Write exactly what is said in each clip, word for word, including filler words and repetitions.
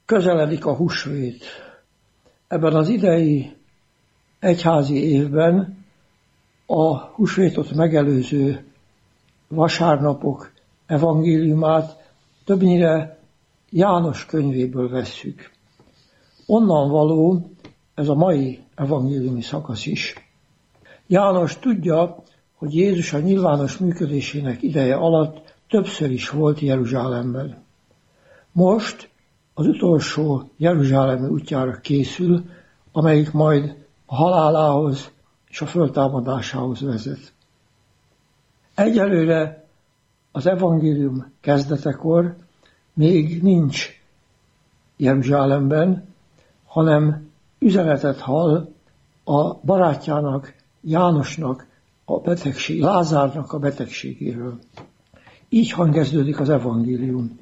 Közeledik a húsvét. Ebben az idei egyházi évben a húsvétot megelőző vasárnapok evangéliumát többnyire János könyvéből vesszük. Onnan való ez a mai evangéliumi szakasz is. János tudja, hogy Jézus a nyilvános működésének ideje alatt többször is volt Jeruzsálemben. Most az utolsó jeruzsálemi útjára készül, amelyik majd a halálához és a föltámadásához vezet. Egyelőre az evangélium kezdetekor még nincs Jeruzsálemben, hanem üzenetet hall a barátjának, Jánosnak a betegség, Lázárnak a betegségéről. Így hangkezdődik az evangélium.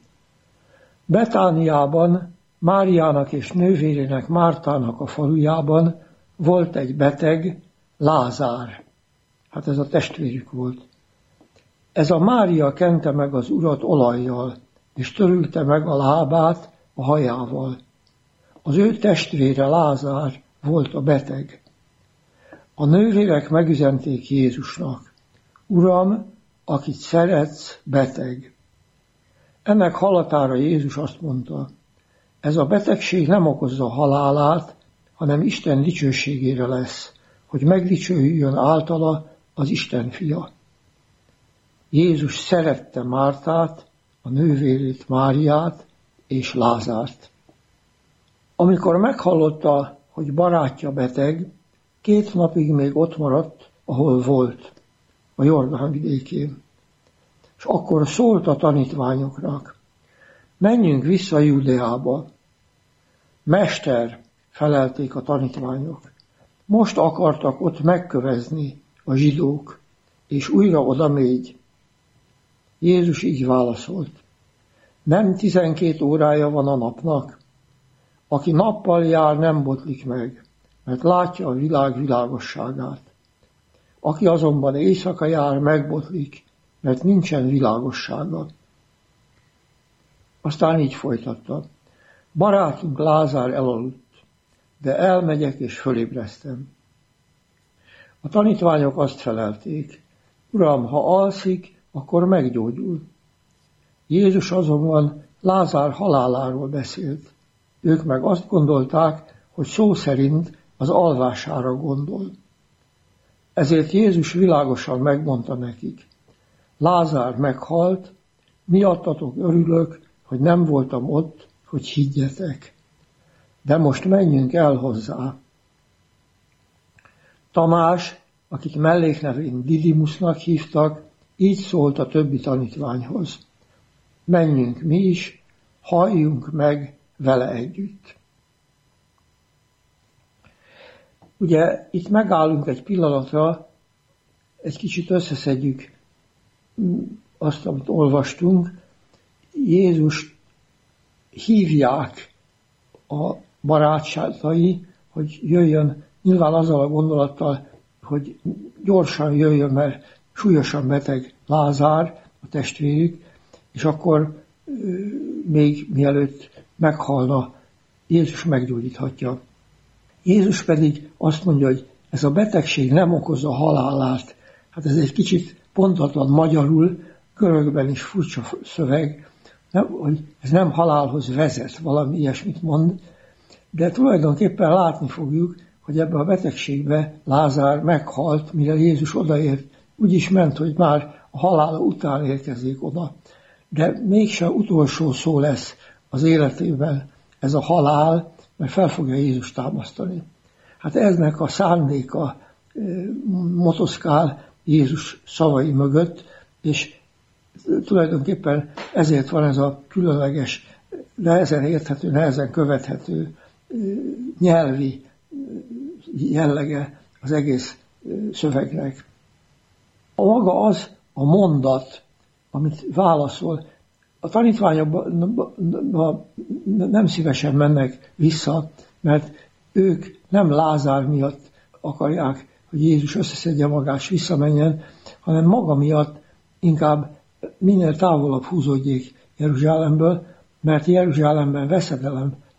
Betániában, Máriának és nővérének Mártának a falujában volt egy beteg, Lázár. Hát ez a testvérük volt. Ez a Mária kente meg az urat olajjal, és törülte meg a lábát a hajával. Az ő testvére Lázár volt a beteg. A nővérek megüzenték Jézusnak: Uram, akit szeretsz, beteg. Ennek hallatára Jézus azt mondta: ez a betegség nem okozza halálát, hanem Isten dicsőségére lesz, hogy megdicsőjön általa az Isten fia. Jézus szerette Mártát, a nővérét Máriát és Lázárt. Amikor meghallotta, hogy barátja beteg, két napig még ott maradt, ahol volt, a Jordán vidékén. És akkor szólt a tanítványoknak: menjünk vissza Judeába. Mester, felelték a tanítványok, most akartak ott megkövezni a zsidók, és újra oda megy. Jézus így válaszolt: nem tizenkét órája van a napnak? Aki nappal jár, nem botlik meg, mert látja a világ világosságát. Aki azonban éjszaka jár, megbotlik, mert nincsen világossága. Aztán így folytatta: barátunk Lázár elaludt, de elmegyek és fölébresztem. A tanítványok azt felelték: Uram, ha alszik, akkor meggyógyul. Jézus azonban Lázár haláláról beszélt. Ők meg azt gondolták, hogy szó szerint az alvására gondol. Ezért Jézus világosan megmondta nekik: Lázár meghalt, miattatok örülök, hogy nem voltam ott, hogy higgyetek. De most menjünk el hozzá. Tamás, akit melléknevén Didimusnak hívtak, így szólt a többi tanítványhoz: menjünk mi is, halljunk meg vele együtt. Ugye itt megállunk egy pillanatra, egy kicsit összeszedjük azt, amit olvastunk. Jézus hívják a barátságai, hogy jöjjön, nyilván azzal a gondolattal, hogy gyorsan jöjjön, mert súlyosan beteg Lázár, a testvérük, és akkor még mielőtt meghalna, Jézus meggyógyíthatja. Jézus pedig azt mondja, hogy ez a betegség nem okozza halálát. Hát ez egy kicsit pontatlan magyarul, görögben is furcsa szöveg, nem, hogy ez nem halálhoz vezet, valami ilyesmit mond, de tulajdonképpen látni fogjuk, hogy ebbe a betegségbe Lázár meghalt, mire Jézus odaért. Úgy is ment, hogy már a halála után érkezik oda. De mégsem utolsó szó lesz az életében ez a halál, mert fel fogja Jézus támasztani. Hát eznek a szándéka motoszkál Jézus szavai mögött, és tulajdonképpen ezért van ez a különleges, nehezen érthető, nehezen követhető nyelvi jellege az egész szövegnek. A maga az a mondat, amit válaszol. A tanítványok nem szívesen mennek vissza, mert ők nem Lázár miatt akarják, hogy Jézus összeszedje magát és visszamenjen, hanem maga miatt inkább minél távolabb húzódjék Jeruzsálemből, mert Jeruzsálemben veszedelem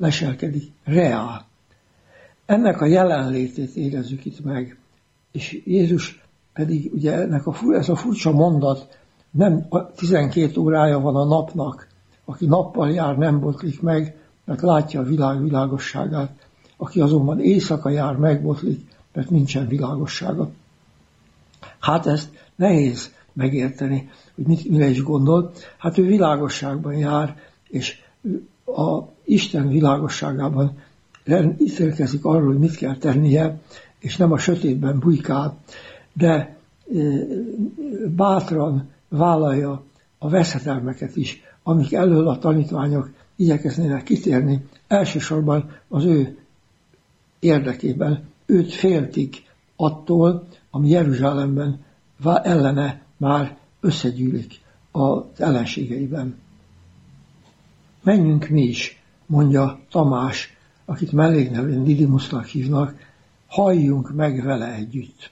leselkedik reá. Ennek a jelenlétét érezzük itt meg. És Jézus pedig, ugye ennek a, ez a furcsa mondat, nem tizenkét órája van a napnak, aki nappal jár, nem botlik meg, mert látja a világ világosságát, aki azonban éjszaka jár, megbotlik, mert nincsen világossága. Hát ezt nehéz megérteni, hogy mit, mire is gondol. Hát ő világosságban jár, és a Isten világosságában ítélkezik arról, hogy mit kell tennie, és nem a sötétben bujkál, de bátran vállalja a veszedelmeket is, amik elől a tanítványok igyekeznének kitérni, elsősorban az ő érdekében. Őt féltik attól, ami Jeruzsálemben ellene már összegyűlik az ellenségeiben. Menjünk mi is, mondja Tamás, akit melléknevén Didymusnak hívnak, halljunk meg vele együtt.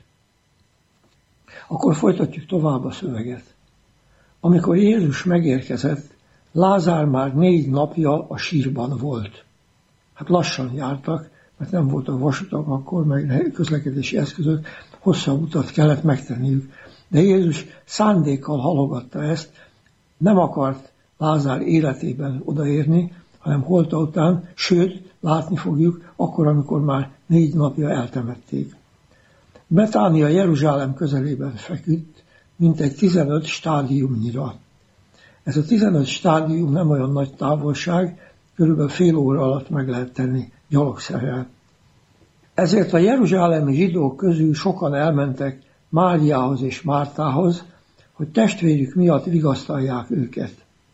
Akkor folytatjuk tovább a szöveget. Amikor Jézus megérkezett, Lázár már négy napja a sírban volt. Hát lassan jártak, mert nem voltak vasutak akkor, meg közlekedési eszközök, hosszabb utat kellett megtenniük. De Jézus szándékkal halogatta ezt, nem akart Lázár életében odaérni, hanem holta után, sőt, látni fogjuk, akkor, amikor már négy napja eltemették. Betánia Jeruzsálem közelében feküdt, mint egy tizenöt stádiumnyira. Ez a tizenöt stádium nem olyan nagy távolság, körülbelül fél óra alatt meg lehet tenni gyalogszerrel. Ezért a jeruzsálemi zsidók közül sokan elmentek Máriához és Mártához, hogy testvérük miatt vigasztalják őket.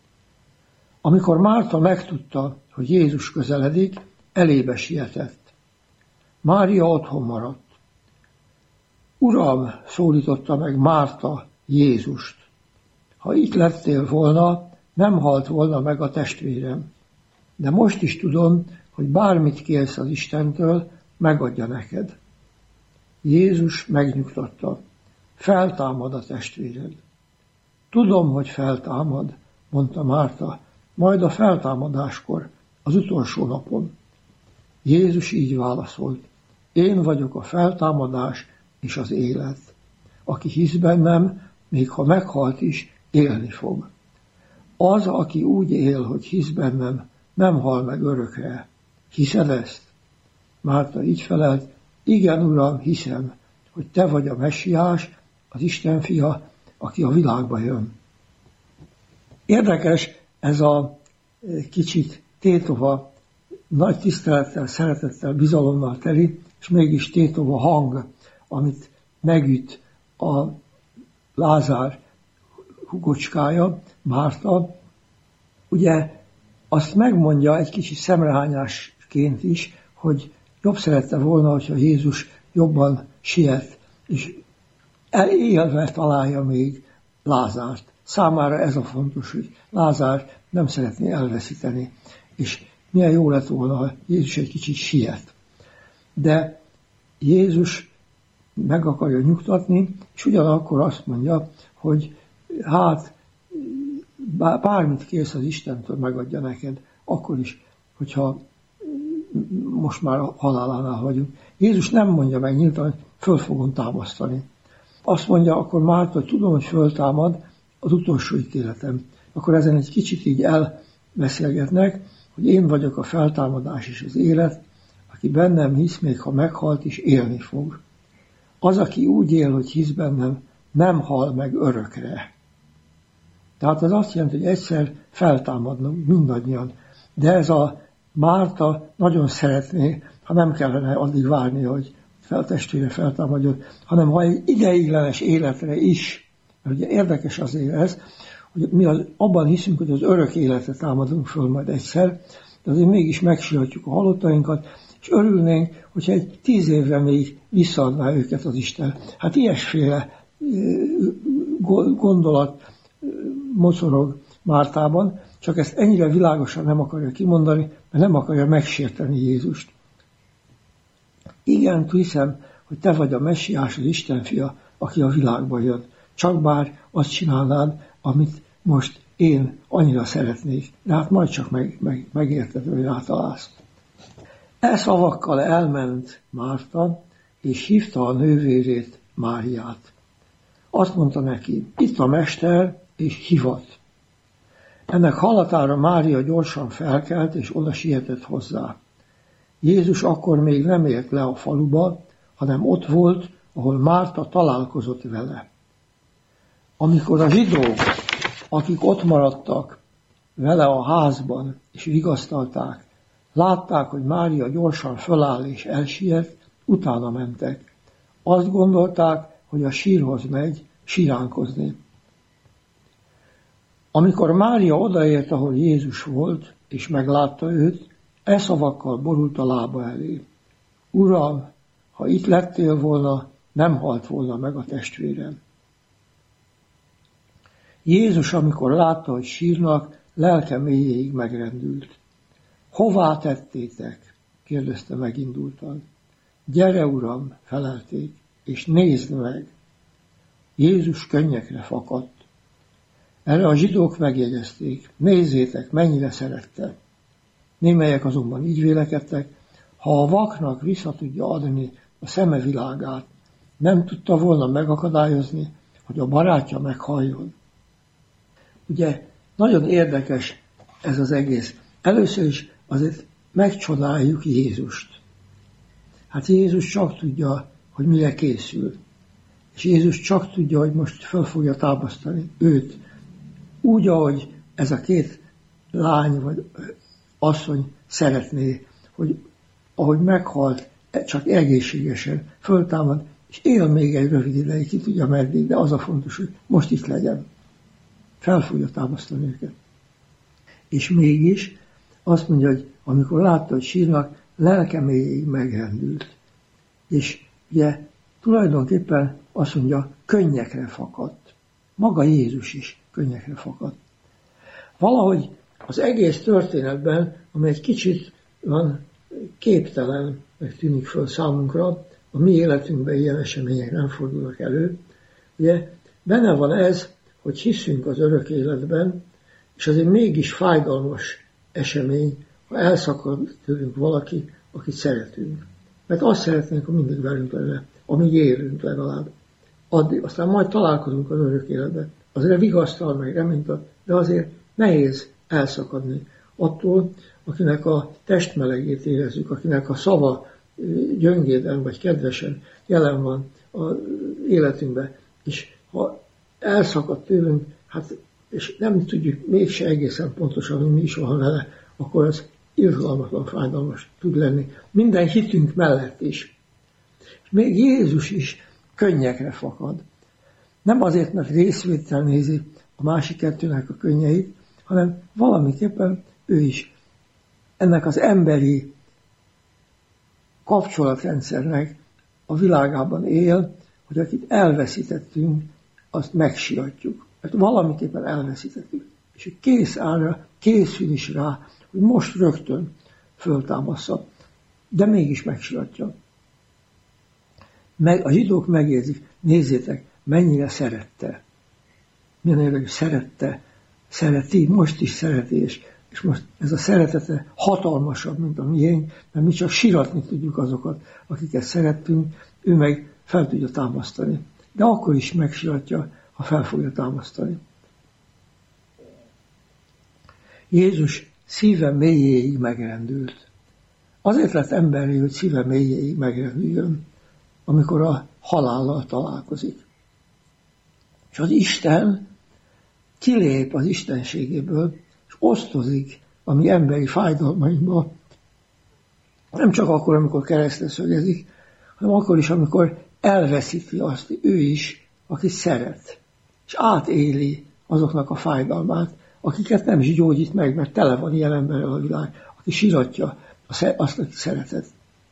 Amikor Márta megtudta, hogy Jézus közeledik, elébe sietett. Mária otthon maradt. Uram, szólította meg Márta Jézust, ha itt lettél volna, nem halt volna meg a testvérem. De most is tudom, hogy bármit kérsz az Istentől, megadja neked. Jézus megnyugtatta, feltámad a testvéred. Tudom, hogy feltámad, mondta Márta, majd a feltámadáskor, az utolsó napon. Jézus így válaszolt, én vagyok a feltámadás és az élet. Aki hisz bennem, még ha meghalt is, élni fog. Az, aki úgy él, hogy hisz bennem, nem hal meg örökre. Hiszed ezt? Márta így felelt, igen, Uram, hiszem, hogy te vagy a Messiás, az Isten fia, aki a világba jön. Érdekes ez a kicsit tétova, nagy tisztelettel, szeretettel, bizalommal teli, és mégis tétova hang, amit megüt a Lázár hugocskája, Márta. Ugye azt megmondja egy kicsit szemrehányásként is, hogy jobb szerette volna, hogyha Jézus jobban siet, és élve találja még Lázárt. Számára ez a fontos, hogy Lázár nem szeretné elveszíteni, és milyen jó lett volna, ha Jézus egy kicsit siet. De Jézus meg akarja nyugtatni, és ugyanakkor azt mondja, hogy hát bármit kérsz az Istentől, megadja neked, akkor is, hogyha most már a halálánál vagyunk. Jézus nem mondja meg nyíltan, hogy föl fogom támasztani. Azt mondja akkor Márta, hogy tudom, hogy föltámad az utolsó ítéletem. Akkor ezen egy kicsit így elbeszélgetnek, hogy én vagyok a feltámadás és az élet, aki bennem hisz, még ha meghalt is, élni fog. Az, aki úgy él, hogy hisz bennem, nem hal meg örökre. Tehát ez azt jelenti, hogy egyszer feltámadnak mindannyian. De ez a Márta nagyon szeretné, ha nem kellene addig várni, hogy feltestvére feltámadjon, hanem ha egy ideiglenes életre is, mert ugye érdekes azért ez, hogy mi az, abban hiszünk, hogy az örök életre támadunk föl majd egyszer, de azért mégis megsírhatjuk a halottainkat, és örülnénk, hogyha egy tíz évre még visszaadná őket az Isten. Hát ilyesféle gondolat mocorog Mártában, csak ezt ennyire világosan nem akarja kimondani, mert nem akarja megsérteni Jézust. Igen, hiszem, hogy te vagy a Messiás, az Isten fia, aki a világba jön. Csak bár azt csinálnád, amit most én annyira szeretnék. De hát majd csak meg, meg, megérted, hogy rátalálsz. E szavakkal elment Márta, és hívta a nővérét, Máriát. Azt mondta neki, itt a mester, és hivat. Ennek hallatára Mária gyorsan felkelt, és oda sietett hozzá. Jézus akkor még nem ért le a faluba, hanem ott volt, ahol Márta találkozott vele. Amikor a zsidók, akik ott maradtak vele a házban, és vigasztalták, látták, hogy Mária gyorsan föláll és elsiet, utána mentek. Azt gondolták, hogy a sírhoz megy siránkozni. Amikor Mária odaért, ahol Jézus volt, és meglátta őt, e szavakkal borult a lába elé. Uram, ha itt lettél volna, nem halt volna meg a testvérem. Jézus, amikor látta, hogy sírnak, lelke mélyéig megrendült. Hová tettétek? Kérdezte megindultan. Gyere, Uram, felelték, és nézd meg. Jézus könnyekre fakadt. Erre a zsidók megjegyezték, nézzétek, mennyire szerette. Némelyek azonban így vélekedtek, ha a vaknak vissza tudja adni a szeme világát, nem tudta volna megakadályozni, hogy a barátja meghalljon. Ugye, nagyon érdekes ez az egész. Először is azért megcsodáljuk Jézust. Hát Jézus csak tudja, hogy mire készül. És Jézus csak tudja, hogy most föl fogja támasztani őt. Úgy, ahogy ez a két lány vagy asszony szeretné, hogy ahogy meghalt, csak egészségesen föltámad, és él még egy rövid ideig, ki tudja meddig, de az a fontos, hogy most itt legyen. Fel fogja támasztani őket. És mégis azt mondja, hogy amikor látta, hogy sírnak, lelke mélyéig megrendült. És ugye tulajdonképpen azt mondja, könnyekre fakadt. Maga Jézus is könnyekre fakadt. Valahogy az egész történetben, amely egy kicsit van képtelen, meg tűnik föl számunkra, a mi életünkben ilyen események nem fordulnak elő. Ugye benne van ez, hogy hiszünk az örök életben, és azért mégis fájdalmas esemény, ha elszakad tőlünk valaki, akit szeretünk. Mert azt szeretnénk, hogy mindig velünk lenne, amíg élünk legalább. Addig, aztán majd találkozunk az örök életben. Azért vigasztal, meg reményt ad, de azért nehéz elszakadni attól, akinek a testmelegét érezzük, akinek a szava gyöngéden vagy kedvesen jelen van az életünkben, és ha elszakad tőlünk, hát, és nem tudjuk mégse egészen pontosan, hogy mi is van vele, akkor ez irgalmatlan, fájdalmas tud lenni. Minden hitünk mellett is. És még Jézus is könnyekre fakad. Nem azért, mert részvétel nézi a másik kettőnek a könnyeit, hanem valamiképpen ő is ennek az emberi kapcsolatrendszernek a világában él, hogy akit elveszítettünk, azt megsiratjuk. Mert valamiképpen elveszítettük. És ő kész ára, készül is rá, hogy most rögtön föltámassza. De mégis megsiratja. Meg, a zsidók megérzik, nézzétek, mennyire szerette. Milyen érdekes, szerette, szereti, most is szereti, és, és most ez a szeretete hatalmasabb, mint a miénk, mert mi csak siratni tudjuk azokat, akiket szerettünk, ő meg fel tudja támasztani. De akkor is megsiratja, ha fel fogja támasztani. Jézus szíve mélyéig megrendült. Azért lett emberi, hogy szíve mélyéig megrendüljön, amikor a halállal találkozik. És az Isten kilép az istenségéből, és osztozik a mi emberi fájdalmainkba, nem csak akkor, amikor keresztre szögezik, hanem akkor is, amikor elveszíti azt ő is, aki szeret, és átéli azoknak a fájdalmát, akiket nem is gyógyít meg, mert tele van ilyen emberrel a világ, aki siratja azt, aki szeretett.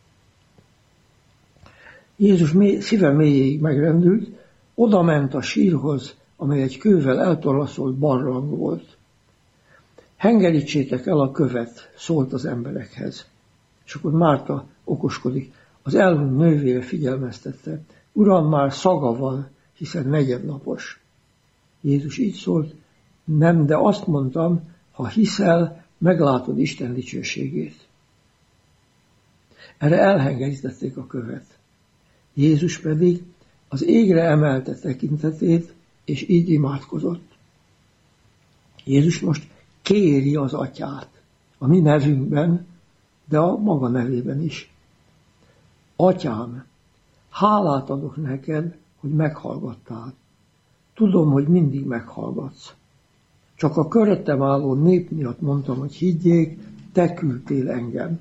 Jézus mély, szíve mélyéig megrendült, oda ment a sírhoz, amely egy kővel eltorlaszolt barlang volt. Hengerítsétek el a követ, szólt az emberekhez. És akkor Márta okoskodik. Az elhunyt nővére figyelmeztette. Uram, már szaga van, hiszen negyednapos. Jézus így szólt, nem, de azt mondtam, ha hiszel, meglátod Isten dicsőségét. Erre elhengesztették a követ. Jézus pedig az égre emelte tekintetét, és így imádkozott. Jézus most kéri az Atyát, a mi nevünkben, de a maga nevében is. Atyám, hálát adok neked, hogy meghallgattál. Tudom, hogy mindig meghallgatsz. Csak a köröttem álló nép miatt mondtam, hogy higgyék, te küldtél engem.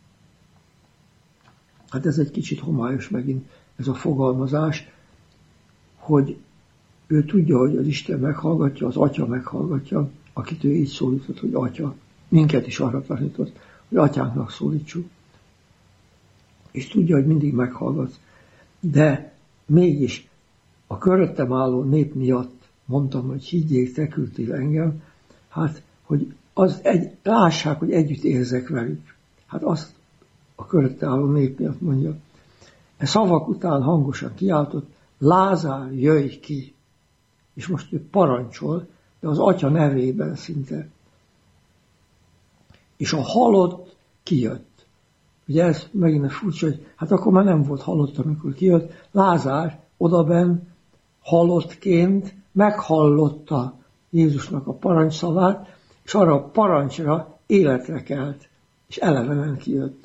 Hát ez egy kicsit homályos megint, ez a fogalmazás, hogy ő tudja, hogy az Isten meghallgatja, az Atya meghallgatja, akit ő így szólított, hogy Atya. Minket is arra tanított, hogy Atyánknak szólítsuk. És tudja, hogy mindig meghallgatsz. De mégis a köröttem álló nép miatt mondtam, hogy higgyék, te küldtél engem, hát, hogy az egy, lássák, hogy együtt érzek velük. Hát azt a körötte álló nép miatt mondja. E szavak után hangosan kiáltott, Lázár, jöjj ki! És most ő parancsol, de az Atya nevében szinte. És a halott kijött. Ugye ez megint furcsa, hogy hát akkor már nem volt halott, amikor kijött. Lázár odaben halottként meghallotta Jézusnak a parancsszavát, és arra a parancsra életre kelt, és elevenen kijött.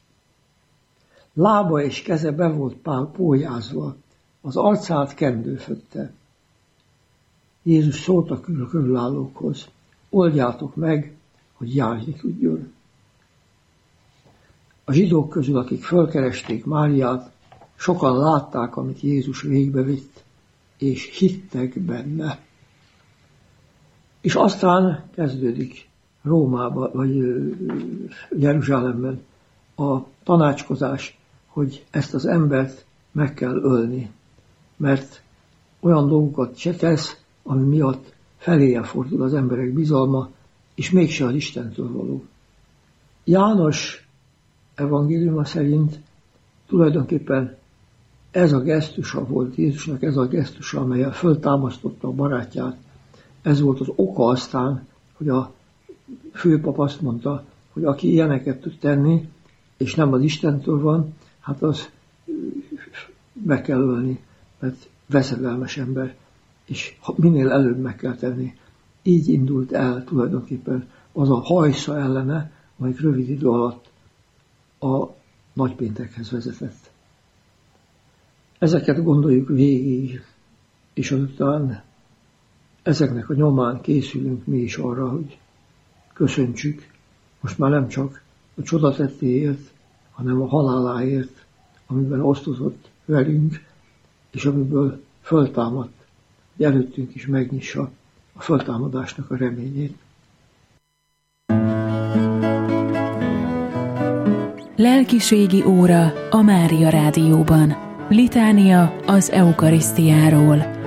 Lába és keze be volt pólyázva, az arcát kendő fötte. Jézus szólt a körülállókhoz, oldjátok meg, hogy járni tudjon. A zsidók közül, akik fölkeresték Máriát, sokan látták, amit Jézus végbevitt, és hittek benne. És aztán kezdődik Rómában, vagy Jeruzsálemben a tanácskozás, hogy ezt az embert meg kell ölni, mert olyan dolgokat se tesz, ami miatt feléje fordul az emberek bizalma, és mégse az Istentől való. János evangéliuma szerint tulajdonképpen ez a gesztusa volt Jézusnak, ez a gesztusa, amellyel föltámasztotta a barátját. Ez volt az oka aztán, hogy a főpap azt mondta, hogy aki ilyeneket tud tenni, és nem az Istentől van, hát az meg kell ölni, mert veszedelmes ember, és minél előbb meg kell tenni. Így indult el tulajdonképpen az a hajsza ellene, amelyik rövid idő alatt a nagypéntekhez vezetett. Ezeket gondoljuk végig, és azután ezeknek a nyomán készülünk mi is arra, hogy köszöntsük, most már nem csak a csodatettéért, hanem a haláláért, amiben osztozott velünk, és amiből föltámadt, hogy előttünk is megnyissa a föltámadásnak a reményét. Lelkiségi óra a Mária Rádióban. Litánia az eukarisztiáról.